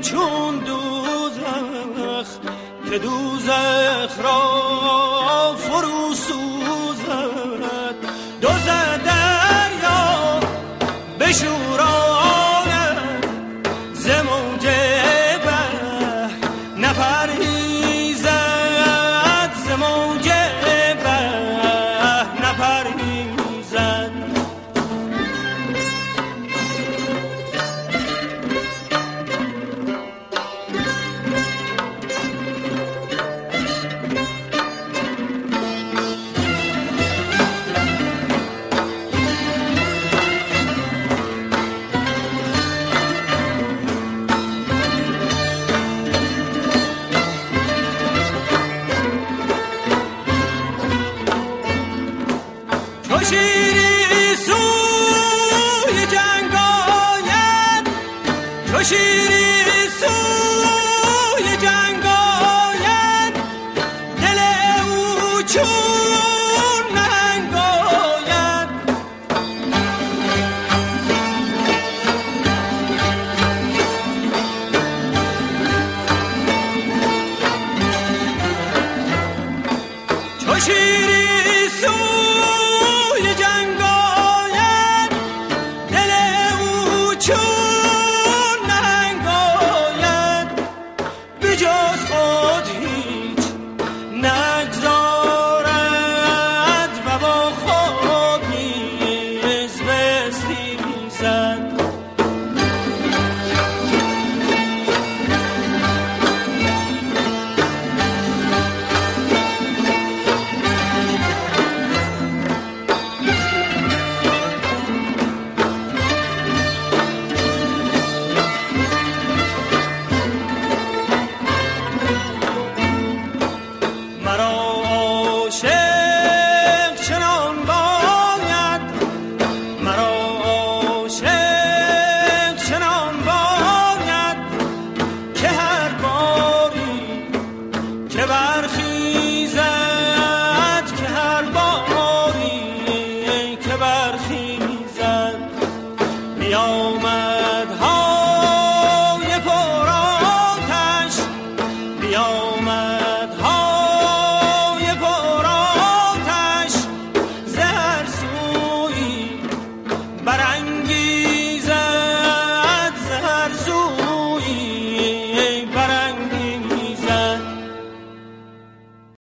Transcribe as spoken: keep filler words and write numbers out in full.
چون دوزخ که دوزخ را فرو سوزد. دوزد دریا بشوراند ز موج بحر نپرهیزد، ز موج بحر نپرهیزد. شیری سوی جنگ آید، چو شیری سوی جنگ آید، دل او چون ننگ آید. چو شیری سوی جنگ آید، دل او چون ننگ آید. به جز خود هیچ نگذارد و با خود نیز بستیزد. آمد های پر آتش، بیامد